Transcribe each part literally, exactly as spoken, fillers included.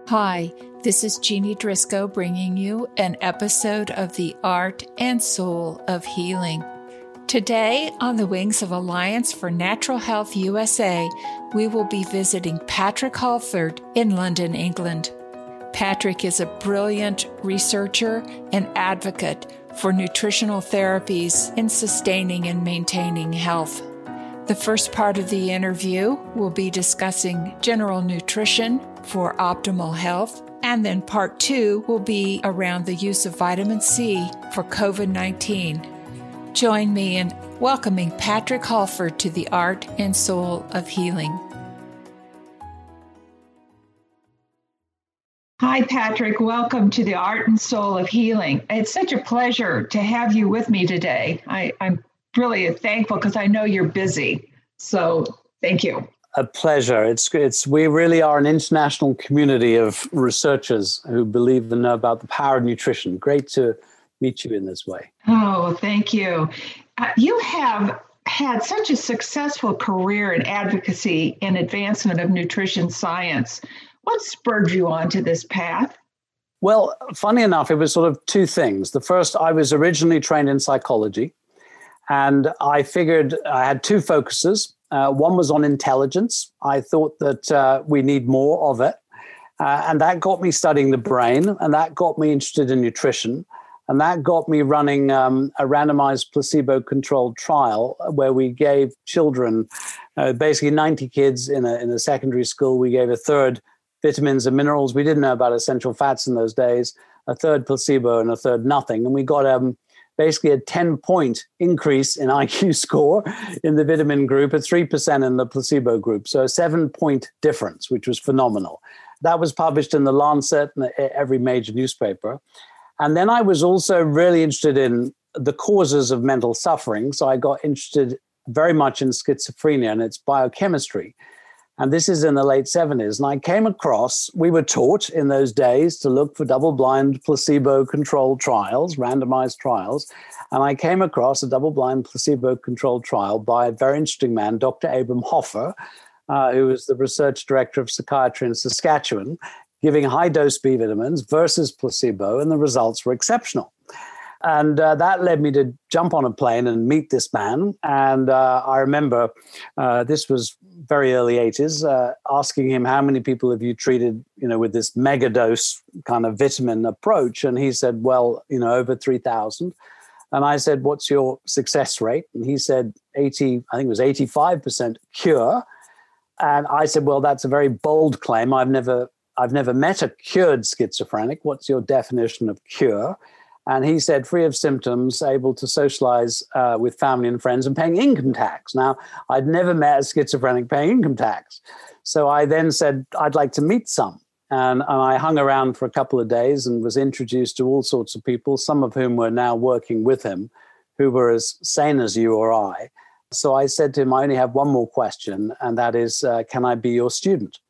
Hi, this is Jeannie Driscoll bringing you an episode of The Art and Soul of Healing. Today, on the wings of Alliance for Natural Health U S A, we will be visiting Patrick Halford in London, England. Patrick is a brilliant researcher and advocate for nutritional therapies in sustaining and maintaining health. The first part of the interview will be discussing general nutrition for optimal health, and then part two will be around the use of vitamin C for covid nineteen. Join me in welcoming Patrick Halford to the Art and Soul of Healing. Hi, Patrick. Welcome to the Art and Soul of Healing. It's such a pleasure to have you with me today. I, I'm really thankful because I know you're busy. So thank you. A pleasure. It's it's we really are an international community of researchers who believe and know about the power of nutrition. Great to meet you in this way. Oh, thank you. Uh, you have had such a successful career in advocacy and advancement of nutrition science. What spurred you onto this path? Well, funny enough, it was sort of two things. The first, I was originally trained in psychology, and I figured I had two focuses. Uh, one was on intelligence. I thought that uh, we need more of it. Uh, and that got me studying the brain, and that got me interested in nutrition. And that got me running um, a randomized placebo-controlled trial where we gave children, uh, basically ninety kids in a, in a secondary school, we gave a third vitamins and minerals. We didn't know about essential fats in those days, a third placebo and a third nothing. And we got um, basically a ten-point increase in I Q score in the vitamin group, a three percent in the placebo group. So a seven-point difference, which was phenomenal. That was published in The Lancet and every major newspaper. And then I was also really interested in the causes of mental suffering. So I got interested very much in schizophrenia and its biochemistry. And this is in the late seventies. And I came across, we were taught in those days to look for double-blind placebo-controlled trials, randomized trials. And I came across a double-blind placebo-controlled trial by a very interesting man, Doctor Abram Hoffer, uh, who was the research director of psychiatry in Saskatchewan, giving high-dose B vitamins versus placebo, and the results were exceptional. And uh, that led me to jump on a plane and meet this man. And uh, I remember uh, this was very early eighties, uh, asking him, how many people have you treated, you know, with this mega dose kind of vitamin approach? And he said, well, you know, over three thousand. And I said, what's your success rate? And he said, eighty, I think it was eighty-five percent cure. And I said, well, that's a very bold claim. I've never, I've never met a cured schizophrenic. What's your definition of cure? And he said, free of symptoms, able to socialize uh, with family and friends and paying income tax. Now, I'd never met a schizophrenic paying income tax. So I then said, I'd like to meet some. And, and I hung around for a couple of days and was introduced to all sorts of people, some of whom were now working with him, who were as sane as you or I. So I said to him, I only have one more question, and that is, uh, can I be your student?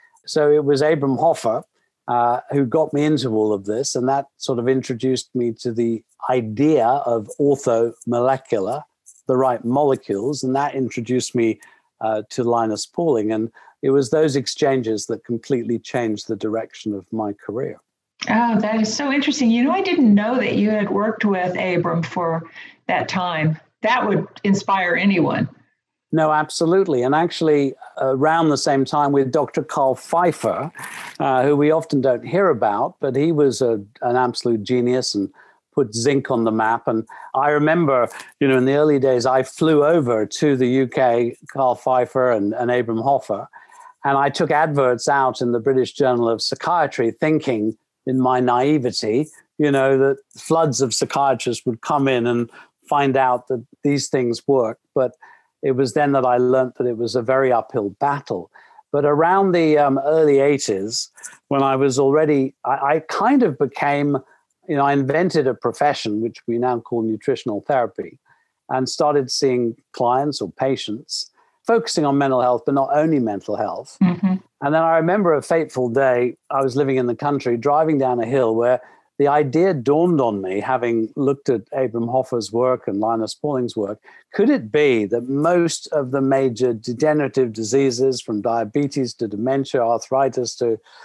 So it was Abram Hoffer, Uh, who got me into all of this. And that sort of introduced me to the idea of orthomolecular, the right molecules. And that introduced me uh, to Linus Pauling. And it was those exchanges that completely changed the direction of my career. Oh, that is so interesting. You know, I didn't know that you had worked with Abram for that time. That would inspire anyone. No, absolutely. And actually, around the same time with Doctor Carl Pfeiffer, uh, who we often don't hear about, but he was a, an absolute genius and put zinc on the map. And I remember, you know, in the early days, I flew over to the U K, Carl Pfeiffer and, and Abram Hoffer, and I took adverts out in the British Journal of Psychiatry, thinking in my naivety, you know, that floods of psychiatrists would come in and find out that these things work. But it was then that I learned that it was a very uphill battle. But around the um, early eighties, when I was already, I, I kind of became, you know, I invented a profession, which we now call nutritional therapy, and started seeing clients or patients focusing on mental health, but not only mental health. Mm-hmm. And then I remember a fateful day, I was living in the country, driving down a hill where the idea dawned on me, having looked at Abram Hoffer's work and Linus Pauling's work, could it be that most of the major degenerative diseases, from diabetes to dementia, arthritis to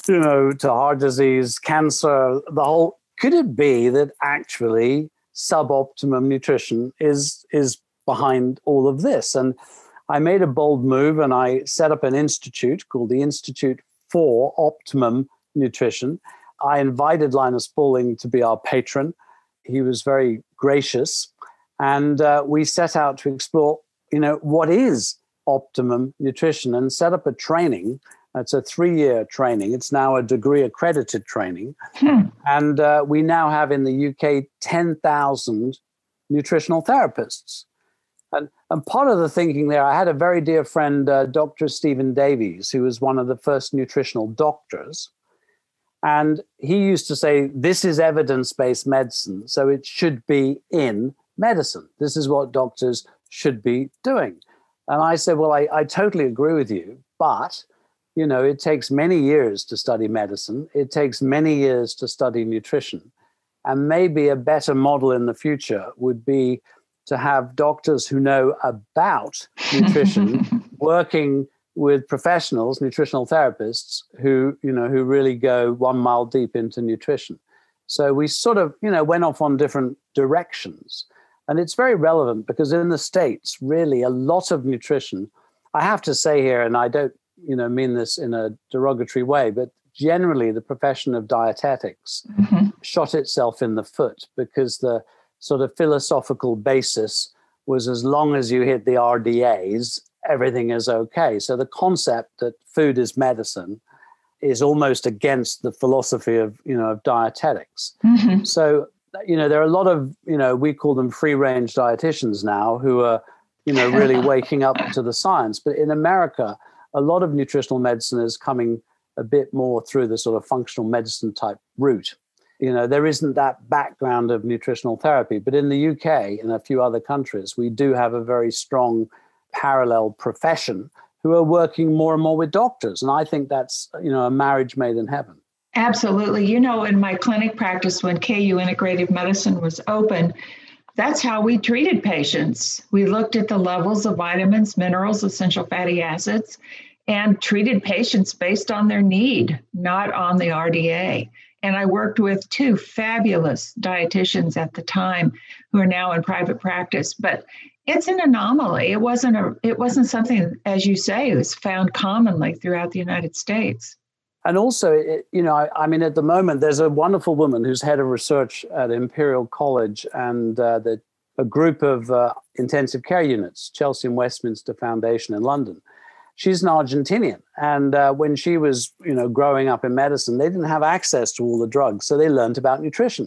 you know, to heart disease, cancer, the whole, could it be that actually suboptimum nutrition is, is behind all of this? And I made a bold move and I set up an institute called the Institute for Optimum Nutrition. I invited Linus Pauling to be our patron. He was very gracious. And uh, we set out to explore, you know, what is optimum nutrition, and set up a training. It's a three-year training. It's now a degree-accredited training. Hmm. And uh, we now have in the U K ten thousand nutritional therapists. And, and part of the thinking there, I had a very dear friend, uh, Doctor Stephen Davies, who was one of the first nutritional doctors. And he used to say, this is evidence-based medicine, so it should be in medicine. This is what doctors should be doing. And I said, well, I, I totally agree with you, but, you know, it takes many years to study medicine. It takes many years to study nutrition. And maybe a better model in the future would be to have doctors who know about nutrition working with professionals, nutritional therapists, who, you know, who really go one mile deep into nutrition. So we sort of, you know, went off on different directions. And it's very relevant because in the States, really a lot of nutrition, I have to say here, and I don't, you know, mean this in a derogatory way, but generally the profession of dietetics mm-hmm. shot itself in the foot because the sort of philosophical basis was as long as you hit the R D As, everything is okay. So the concept that food is medicine is almost against the philosophy of, you know, of dietetics. Mm-hmm. So, you know, there are a lot of, you know, we call them free-range dietitians now who are, you know, really waking up to the science. But in America, a lot of nutritional medicine is coming a bit more through the sort of functional medicine type route. You know, there isn't that background of nutritional therapy. But in the U K and a few other countries, we do have a very strong parallel profession who are working more and more with doctors. And I think that's, you know, a marriage made in heaven. Absolutely. You know, in my clinic practice, when K U Integrative Medicine was open, that's how we treated patients. We looked at the levels of vitamins, minerals, essential fatty acids, and treated patients based on their need, not on the R D A. And I worked with two fabulous dietitians at the time who are now in private practice. But it's an anomaly. It wasn't a. It wasn't something, as you say, it was found commonly throughout the United States. And also, it, you know, I, I mean, at the moment, there's a wonderful woman who's head of research at Imperial College and uh, the, a group of uh, intensive care units, Chelsea and Westminster Foundation in London. She's an Argentinian. And uh, when she was, you know, growing up in medicine, they didn't have access to all the drugs. So they learned about nutrition.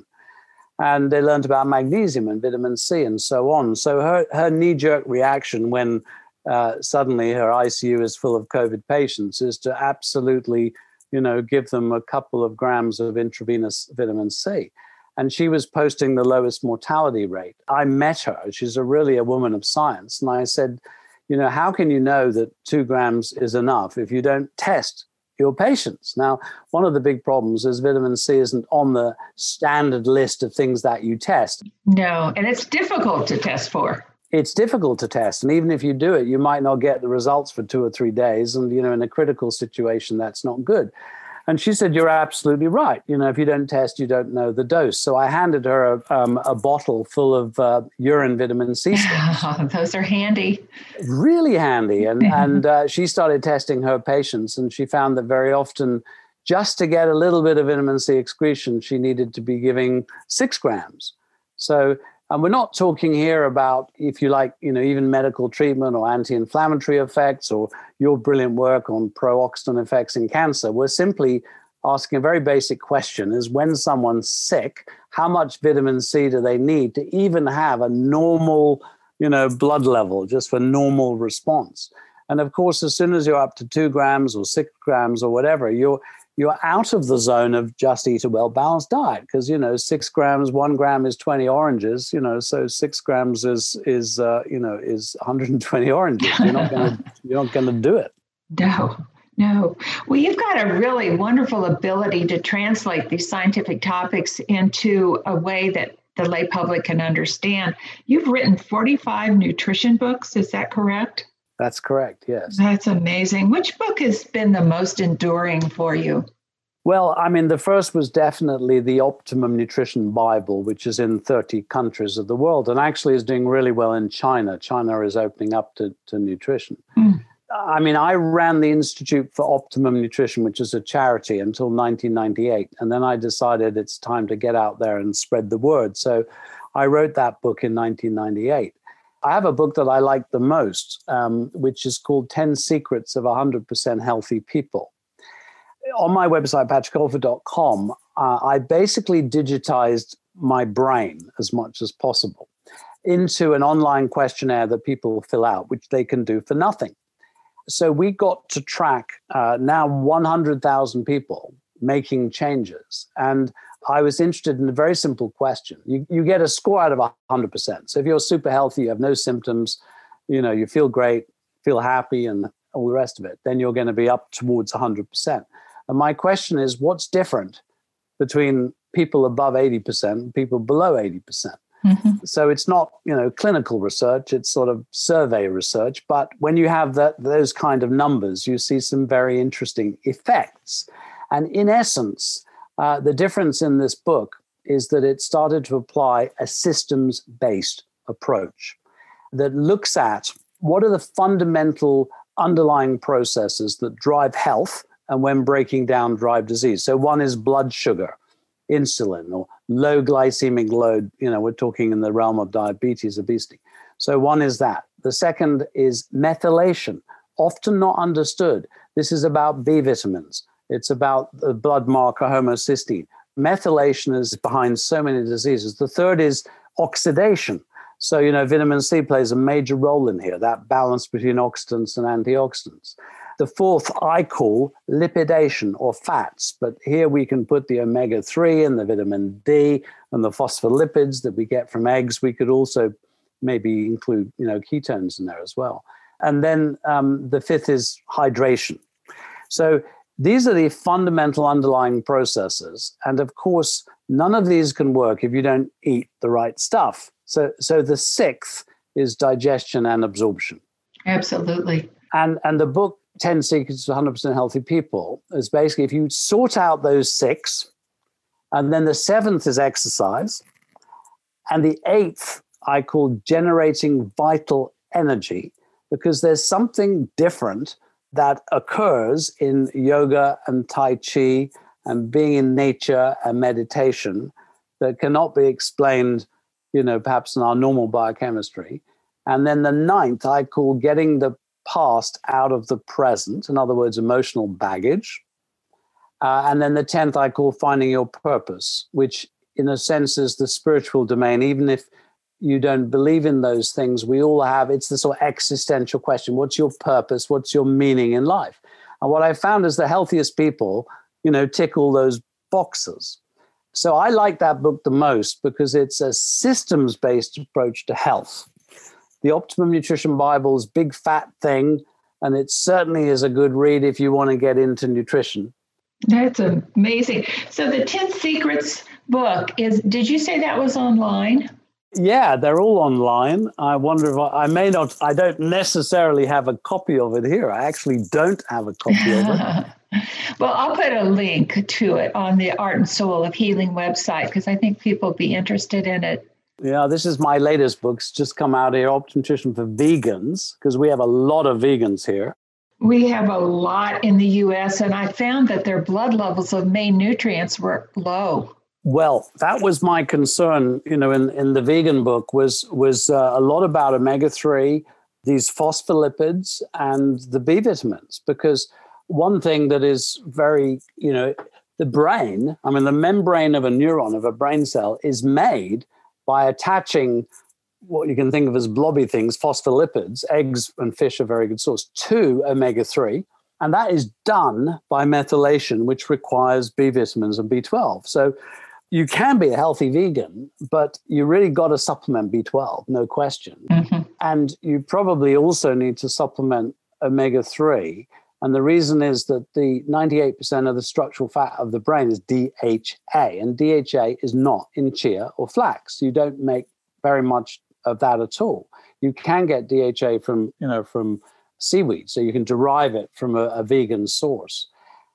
And they learned about magnesium and vitamin C and so on. So her, her knee-jerk reaction when uh, suddenly her I C U is full of COVID patients is to absolutely, you know, give them a couple of grams of intravenous vitamin C. And she was posting the lowest mortality rate. I met her. She's a really a woman of science. And I said, you know, how can you know that two grams is enough if you don't test your patients? Now, one of the big problems is vitamin C isn't on the standard list of things that you test. No, and it's difficult to test for. It's difficult to test. And even if you do it, you might not get the results for two or three days. And, you know, in a critical situation, that's not good. And she said, you're absolutely right. You know, if you don't test, you don't know the dose. So I handed her a, um, a bottle full of uh, urine vitamin C sticks. Oh, those are handy. Really handy. And, and uh, she started testing her patients. And she found that very often, just to get a little bit of vitamin C excretion, she needed to be giving six grams. So, and we're not talking here about, if you like, you know, even medical treatment or anti-inflammatory effects or your brilliant work on pro-oxidant effects in cancer. We're simply asking a very basic question is when someone's sick, how much vitamin C do they need to even have a normal, you know, blood level, just for normal response? And of course, as soon as you're up to two grams or six grams or whatever, you're you're out of the zone of just eat a well-balanced diet because, you know, six grams, one gram is twenty oranges, you know, so six grams is, is uh, you know, is one hundred twenty oranges. You're not going to, you're not going to do it. No, no. Well, you've got a really wonderful ability to translate these scientific topics into a way that the lay public can understand. You've written forty-five nutrition books. Is that correct? That's correct, yes. That's amazing. Which book has been the most enduring for you? Well, I mean, the first was definitely the Optimum Nutrition Bible, which is in thirty countries of the world and actually is doing really well in China. China is opening up to, to nutrition. Mm. I mean, I ran the Institute for Optimum Nutrition, which is a charity, until nineteen ninety-eight. And then I decided it's time to get out there and spread the word. So I wrote that book in nineteen ninety-eight. I have a book that I like the most, um, which is called ten Secrets of one hundred percent Healthy People. On my website, patrick colfer dot com, uh, I basically digitized my brain as much as possible into an online questionnaire that people fill out, which they can do for nothing. So we got to track uh, now one hundred thousand people making changes. And I was interested in a very simple question. You, you get a score out of one hundred percent. So if you're super healthy, you have no symptoms, you know, you feel great, feel happy, and all the rest of it, then you're going to be up towards one hundred percent. And my question is, what's different between people above eighty percent and people below eighty percent? Mm-hmm. So it's not, you know, clinical research, it's sort of survey research. But when you have that, those kind of numbers, you see some very interesting effects. And in essence, uh, the difference in this book is that it started to apply a systems-based approach that looks at what are the fundamental underlying processes that drive health and when breaking down drive disease. So one is blood sugar, insulin, or low glycemic load. You know, we're talking in the realm of diabetes, obesity. So one is that. The second is methylation, often not understood. This is about B vitamins. It's about the blood marker homocysteine. Methylation is behind so many diseases. The third is oxidation. So, you know, vitamin C plays a major role in here, that balance between oxidants and antioxidants. The fourth I call lipidation, or fats, but here we can put the omega three and the vitamin D and the phospholipids that we get from eggs. We could also maybe include, you know, ketones in there as well. And then um, the fifth is hydration. So these are the fundamental underlying processes. And of course, none of these can work if you don't eat the right stuff. So, so the sixth is digestion and absorption. Absolutely. And, and the book, ten Secrets to one hundred percent Healthy People, is basically if you sort out those six, and then the seventh is exercise, and the eighth I call generating vital energy, because there's something different that occurs in yoga and Tai Chi and being in nature and meditation that cannot be explained, you know, perhaps in our normal biochemistry. And then the ninth I call getting the past out of the present, in other words, emotional baggage. Uh, and then the tenth I call finding your purpose, which in a sense is the spiritual domain. Even if you don't believe in those things, we all have, it's the sort of existential question. What's your purpose? What's your meaning in life? And what I found is the healthiest people, you know, tick all those boxes. So I like that book the most because it's a systems-based approach to health. The Optimum Nutrition Bible is a big fat thing, and it certainly is a good read if you want to get into nutrition. That's amazing. So the ten Secrets book is, did you say that was online? Yeah, they're all online. I wonder if I, I may not, I don't necessarily have a copy of it here. I actually don't have a copy of it. Well, I'll put a link to it on the Art and Soul of Healing website because I think people will be interested in it. Yeah, this is my latest book. It's just come out here, Optimum Nutrition for Vegans, because we have a lot of vegans here. We have a lot in the U S, and I found that their blood levels of main nutrients were low. Well, that was my concern, you know, in, in the vegan book was, was uh, a lot about omega three, these phospholipids, and the B vitamins, because one thing that is very, you know, the brain, I mean, the membrane of a neuron, of a brain cell, is made by attaching what you can think of as blobby things, phospholipids, eggs and fish are a very good source, to omega three. And that is done by methylation, which requires B vitamins and B twelve. So you can be a healthy vegan, but you really got to supplement B twelve, no question. Mm-hmm. And you probably also need to supplement omega three. And the reason is that the ninety-eight percent of the structural fat of the brain is D H A, and D H A is not in chia or flax. You don't make very much of that at all. You can get D H A from, you know, from seaweed, so you can derive it from a, a vegan source.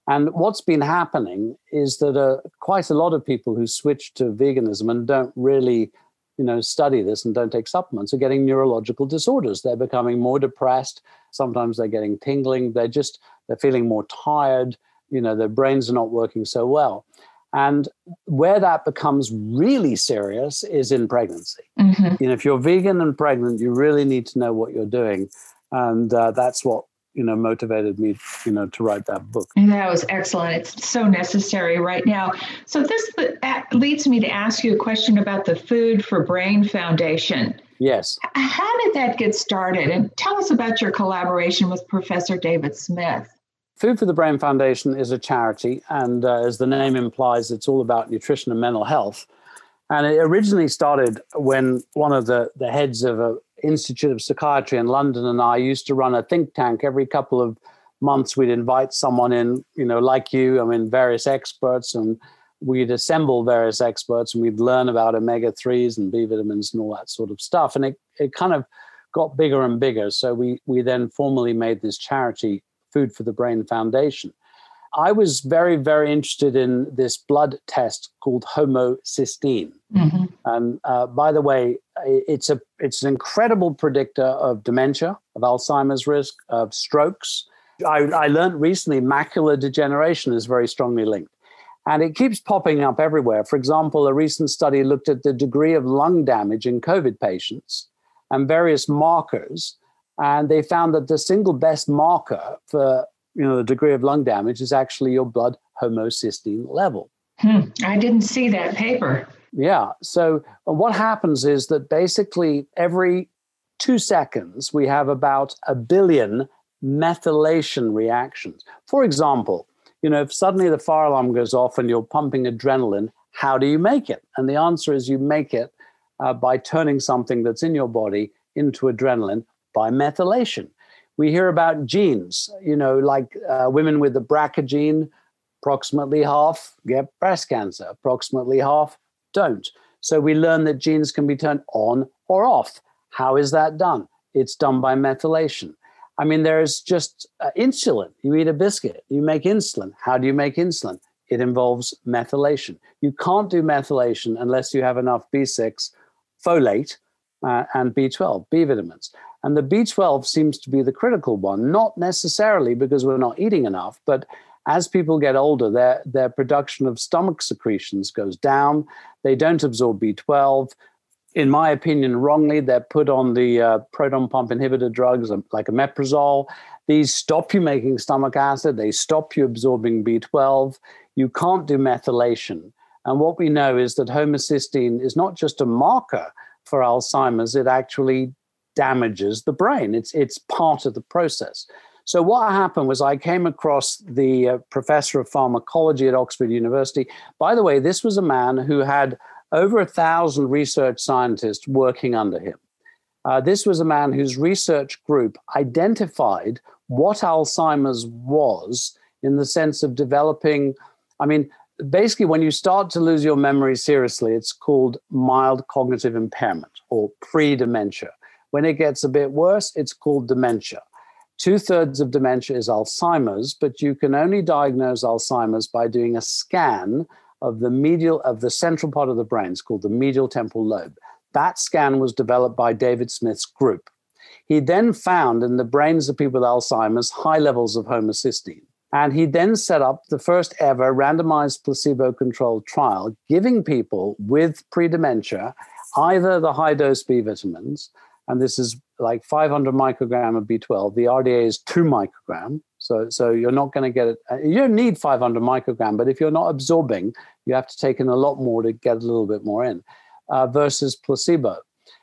And what's been happening is that uh, quite a lot of people who switch to veganism and don't really, you know, study this and don't take supplements are getting neurological disorders. They're becoming more depressed. Sometimes they're getting tingling. They're just, they're feeling more tired. You know, their brains are not working so well. And where that becomes really serious is in pregnancy. Mm-hmm. You know, if you're vegan and pregnant, you really need to know what you're doing. And uh, that's what, you know, motivated me, you know, to write that book. That was excellent. It's so necessary right now. So this leads me to ask you a question about the Food for Brain Foundation. Yes. How did that get started? And tell us about your collaboration with Professor David Smith. Food for the Brain Foundation is a charity, and uh, as the name implies, it's all about nutrition and mental health. And it originally started when one of the, the heads of an Institute of Psychiatry in London and I used to run a think tank. Every couple of months, we'd invite someone in, you know, like you, I mean, various experts, and we'd assemble various experts and we'd learn about omega threes and B vitamins and all that sort of stuff. And it, it kind of got bigger and bigger. So we, we then formally made this charity, Food for the Brain Foundation. I was very, very interested in this blood test called homocysteine. Mm-hmm. And uh, by the way, it's a it's an incredible predictor of dementia, of Alzheimer's risk, of strokes. I, I learned recently macular degeneration is very strongly linked. And it keeps popping up everywhere. For example, a recent study looked at the degree of lung damage in COVID patients and various markers. And they found that the single best marker for, you know, the degree of lung damage is actually your blood homocysteine level. Hmm. I didn't see that paper. Yeah. So what happens is that basically every two seconds, we have about a billion methylation reactions. For example, you know, if suddenly the fire alarm goes off and you're pumping adrenaline, how do you make it? And the answer is you make it uh, by turning something that's in your body into adrenaline by methylation. We hear about genes, you know, like uh, women with the B R C A gene, approximately half get breast cancer, approximately half don't. So we learn that genes can be turned on or off. How is that done? It's done by methylation. I mean, there's just uh, insulin. You eat a biscuit, you make insulin. How do you make insulin? It involves methylation. You can't do methylation unless you have enough B six, folate, uh, and B twelve, B vitamins. And the B twelve seems to be the critical one, not necessarily because we're not eating enough, but as people get older, their, their production of stomach secretions goes down. They don't absorb B twelve. In my opinion, wrongly, they're put on the uh, proton pump inhibitor drugs like omeprazole. These stop you making stomach acid. They stop you absorbing B twelve. You can't do methylation. And what we know is that homocysteine is not just a marker for Alzheimer's. It actually damages the brain. It's it's part of the process. So what happened was I came across the uh, professor of pharmacology at Oxford University. By the way, this was a man who had over a thousand research scientists working under him. Uh, this was a man whose research group identified what Alzheimer's was in the sense of developing, I mean, basically when you start to lose your memory seriously, it's called mild cognitive impairment or pre-dementia. When it gets a bit worse, it's called dementia. Two-thirds of dementia is Alzheimer's, but you can only diagnose Alzheimer's by doing a scan of the medial, of the central part of the brain. It's called the medial temporal lobe. That scan was developed by David Smith's group. He then found in the brains of people with Alzheimer's high levels of homocysteine. And he then set up the first ever randomized placebo-controlled trial, giving people with pre-dementia either the high-dose B vitamins, and this is like five hundred microgram of B twelve. The R D A is two microgram. So, so you're not going to get it. You don't need five hundred microgram, but if you're not absorbing, you have to take in a lot more to get a little bit more in, uh, versus placebo.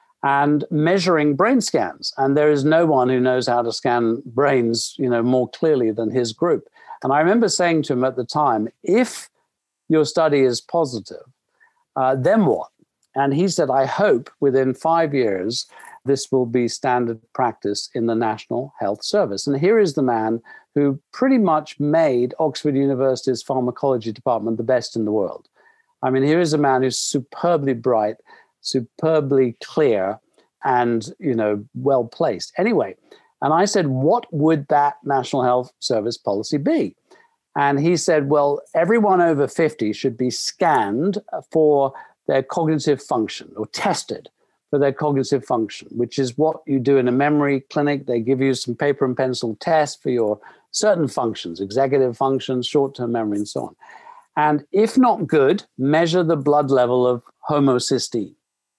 And measuring brain scans. And there is no one who knows how to scan brains, you know, more clearly than his group. And I remember saying to him at the time, if your study is positive, uh, then what? And he said, I hope within five years, this will be standard practice in the National Health Service. And here is the man who pretty much made Oxford University's pharmacology department the best in the world. I mean, here is a man who's superbly bright, superbly clear, and, you know, well placed. Anyway, and I said, what would that National Health Service policy be? And he said, well, everyone over fifty should be scanned for their cognitive function or tested for their cognitive function, which is what you do in a memory clinic. They give you some paper and pencil tests for your certain functions, executive functions, short-term memory, and so on. And if not good, measure the blood level of homocysteine.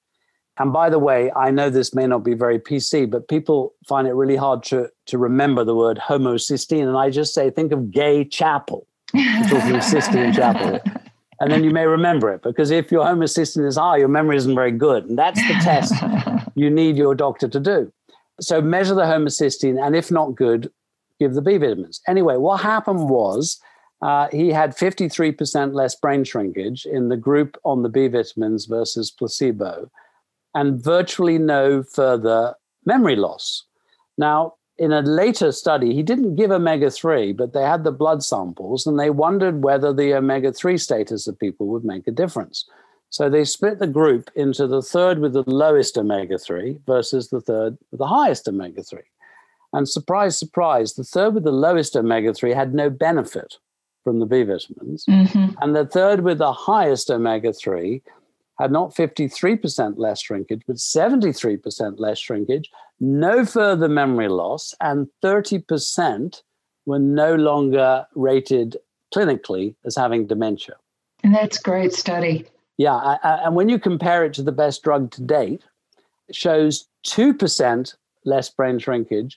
And by the way, I know this may not be very P C, but people find it really hard to, to remember the word homocysteine. And I just say, think of gay chapel. We're talking Sistine Chapel. And then you may remember it, because if your homocysteine is high, your memory isn't very good. And that's the test you need your doctor to do. So measure the homocysteine, and if not good, give the B vitamins. Anyway, what happened was uh, he had fifty-three percent less brain shrinkage in the group on the B vitamins versus placebo, and virtually no further memory loss. Now, in a later study, he didn't give omega three, but they had the blood samples, and they wondered whether the omega three status of people would make a difference. So they split the group into the third with the lowest omega three versus the third with the highest omega three. And surprise, surprise, the third with the lowest omega three had no benefit from the B vitamins. Mm-hmm. And the third with the highest omega three had not fifty-three percent less shrinkage, but seventy-three percent less shrinkage, no further memory loss, and thirty percent were no longer rated clinically as having dementia. And that's a great study. Yeah, I, I, and when you compare it to the best drug to date, it shows two percent less brain shrinkage,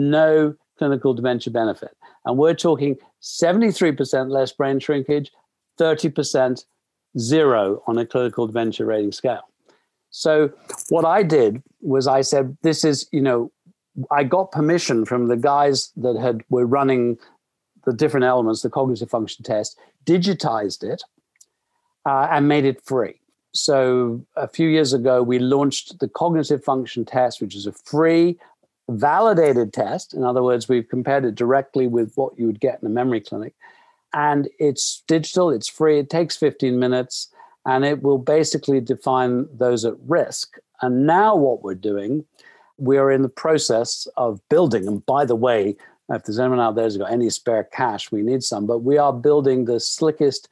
no clinical dementia benefit. And we're talking seventy-three percent less brain shrinkage, thirty percent zero on a clinical dementia rating scale. So what I did was I said, this is, you know, I got permission from the guys that had were running the different elements, the cognitive function test, digitized it, uh, and made it free. So a few years ago, we launched the cognitive function test, which is a free, validated test. In other words, we've compared it directly with what you would get in a memory clinic. And it's digital, it's free, it takes fifteen minutes, and it will basically define those at risk. And now what we're doing, we're in the process of building, and by the way, if there's anyone out there who's got any spare cash, we need some, but we are building the slickest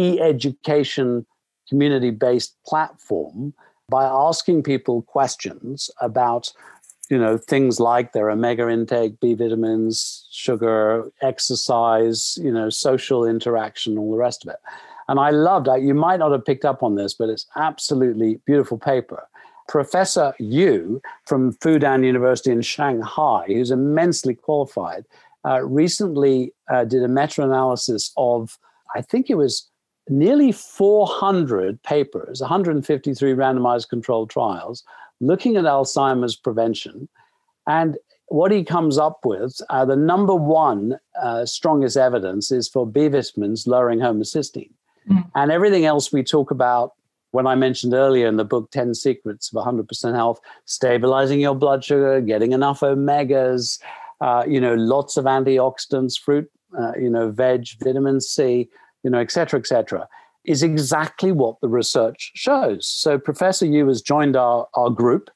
e-education community-based platform by asking people questions about, you know, things like their omega intake, B vitamins, sugar, exercise, you know, social interaction, all the rest of it. And I loved it. You might not have picked up on this, but it's absolutely beautiful paper. Professor Yu from Fudan University in Shanghai, who's immensely qualified, uh, recently uh, did a meta-analysis of, I think it was nearly four hundred papers, one hundred fifty-three randomized controlled trials, looking at Alzheimer's prevention. And what he comes up with, uh, the number one uh, strongest evidence is for B vitamins lowering homocysteine. Mm. And everything else we talk about, when I mentioned earlier in the book, ten Secrets of one hundred percent Health, stabilizing your blood sugar, getting enough omegas, uh, you know, lots of antioxidants, fruit, uh, you know, veg, vitamin C, you know, et cetera, et cetera, is exactly what the research shows. So Professor Yu has joined our, our group,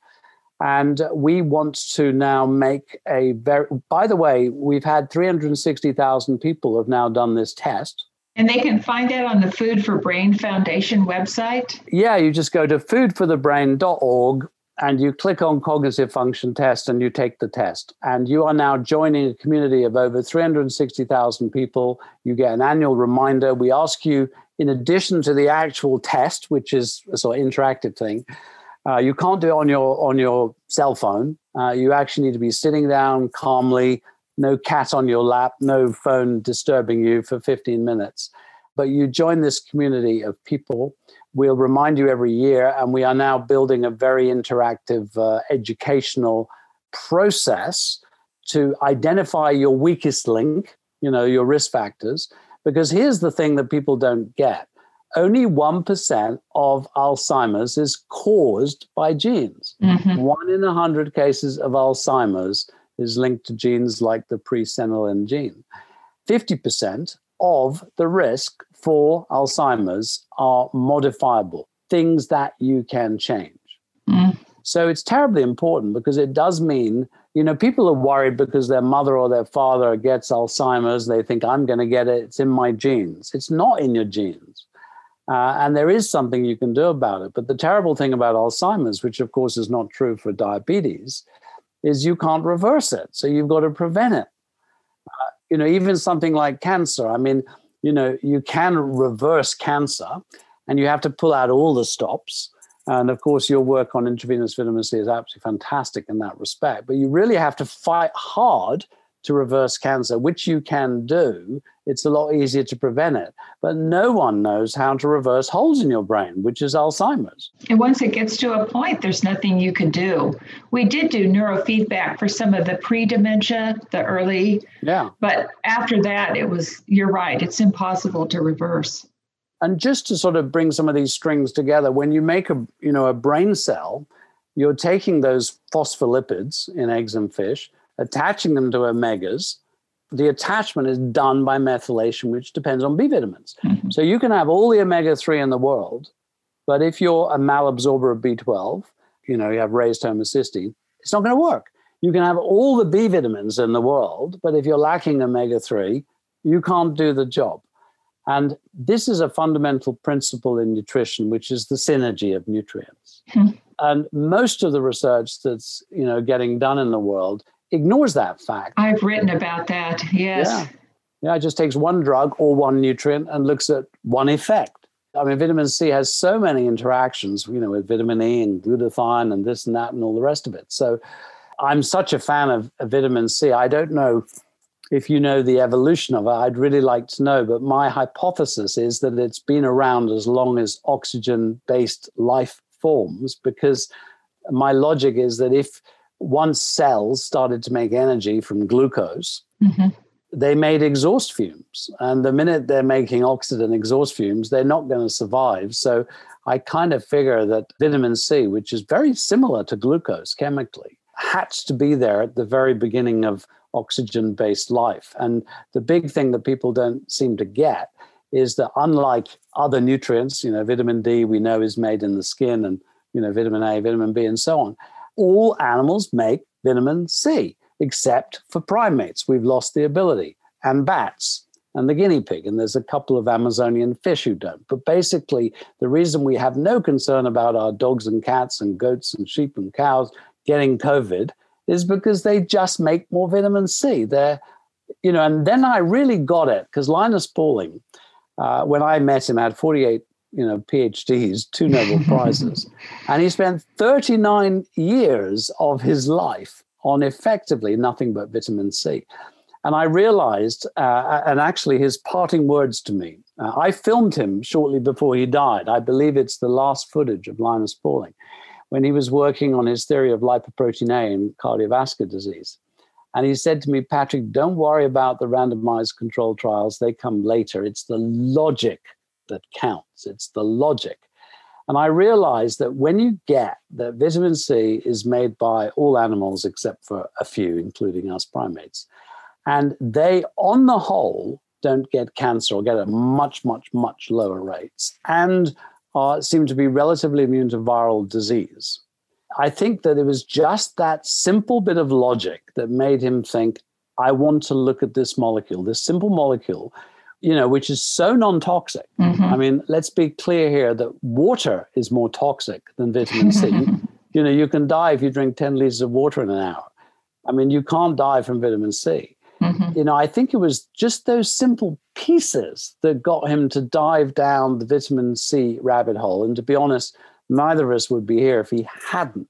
and we want to now make a very, by the way, we've had three hundred sixty thousand people have now done this test. And they can find that on the Food for Brain Foundation website? Yeah, you just go to food for the brain dot org and you click on cognitive function test and you take the test. And you are now joining a community of over three hundred sixty thousand people. You get an annual reminder. We ask you, in addition to the actual test, which is a sort of interactive thing, uh, you can't do it on your on your cell phone. Uh, you actually need to be sitting down calmly, no cat on your lap, no phone disturbing you for fifteen minutes. But you join this community of people. We'll remind you every year, and we are now building a very interactive uh, educational process to identify your weakest link, you know, your risk factors. Because here's the thing that people don't get. Only one percent of Alzheimer's is caused by genes. Mm-hmm. One in a hundred cases of Alzheimer's is linked to genes like the presenilin gene. fifty percent of the risk for Alzheimer's are modifiable, things that you can change. Mm. So it's terribly important, because it does mean You know, people are worried because their mother or their father gets Alzheimer's. They think, I'm going to get it. It's in my genes. It's not in your genes. Uh, and there is something you can do about it. But the terrible thing about Alzheimer's, which of course is not true for diabetes, is you can't reverse it. So you've got to prevent it. Uh, you know, even something like cancer. I mean, you know, you can reverse cancer and you have to pull out all the stops. And of course, your work on intravenous vitamin C is absolutely fantastic in that respect. But you really have to fight hard to reverse cancer, which you can do. It's a lot easier to prevent it. But no one knows how to reverse holes in your brain, which is Alzheimer's. And once it gets to a point, there's nothing you can do. We did do neurofeedback for some of the pre-dementia, the early. Yeah. But after that, it was, you're right, it's impossible to reverse. And just to sort of bring some of these strings together, when you make a, you know, a brain cell, you're taking those phospholipids in eggs and fish, attaching them to omegas. The attachment is done by methylation, which depends on B vitamins. Mm-hmm. So you can have all the omega three in the world, but if you're a malabsorber of B twelve, you know, you have raised homocysteine, it's not going to work. You can have all the B vitamins in the world, but if you're lacking omega three, you can't do the job. And this is a fundamental principle in nutrition, which is the synergy of nutrients. Hmm. And most of the research that's, you know, getting done in the world ignores that fact. I've written about that, yes. Yeah. yeah, it just takes one drug or one nutrient and looks at one effect. I mean, vitamin C has so many interactions, you know, with vitamin E and glutathione and this and that and all the rest of it. So I'm such a fan of, of vitamin C. I don't know if you know the evolution of it. I'd really like to know, but my hypothesis is that it's been around as long as oxygen-based life forms, because my logic is that if once cells started to make energy from glucose, mm-hmm. they made exhaust fumes. And the minute they're making oxygen exhaust fumes, they're not going to survive. So I kind of figure that vitamin C, which is very similar to glucose chemically, had to be there at the very beginning of oxygen-based life. And the big thing that people don't seem to get is that unlike other nutrients, you know, vitamin D we know is made in the skin, and, you know, vitamin A, vitamin B, and so on, all animals make vitamin C, except for primates. We've lost the ability, and bats, and the guinea pig, and there's a couple of Amazonian fish who don't. But basically, the reason we have no concern about our dogs and cats and goats and sheep and cows getting COVID is because they just make more vitamin C. They're, you know, and then I really got it, because Linus Pauling, uh, when I met him, had forty-eight, you know, PhDs, two Nobel Prizes, and he spent thirty-nine years of his life on effectively nothing but vitamin C. And I realized, uh, and actually his parting words to me, uh, I filmed him shortly before he died. I believe it's the last footage of Linus Pauling, when he was working on his theory of lipoprotein A in cardiovascular disease. And he said to me, Patrick, don't worry about the randomized control trials. They come later. It's the logic that counts. It's the logic. And I realized that when you get that vitamin C is made by all animals except for a few, including us primates, and they, on the whole, don't get cancer or get at much, much, much lower rates, and Uh, seem to be relatively immune to viral disease. I think that it was just that simple bit of logic that made him think, I want to look at this molecule, this simple molecule, you know, which is so non-toxic. Mm-hmm. I mean, let's be clear here that water is more toxic than vitamin C. You know, you can die if you drink ten liters of water in an hour. I mean, you can't die from vitamin C. Mm-hmm. You know, I think it was just those simple pieces that got him to dive down the vitamin C rabbit hole. And to be honest, neither of us would be here if he hadn't.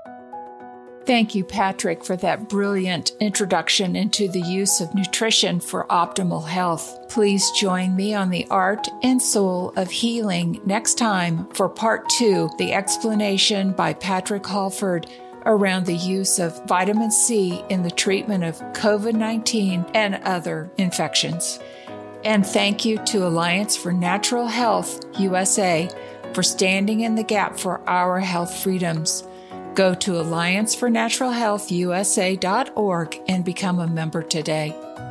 Thank you, Patrick, for that brilliant introduction into the use of nutrition for optimal health. Please join me on the Art and Soul of Healing next time for part two, the explanation by Patrick Halford around the use of vitamin C in the treatment of COVID nineteen and other infections. And thank you to Alliance for Natural Health U S A for standing in the gap for our health freedoms. Go to alliance for natural health U S A dot org and become a member today.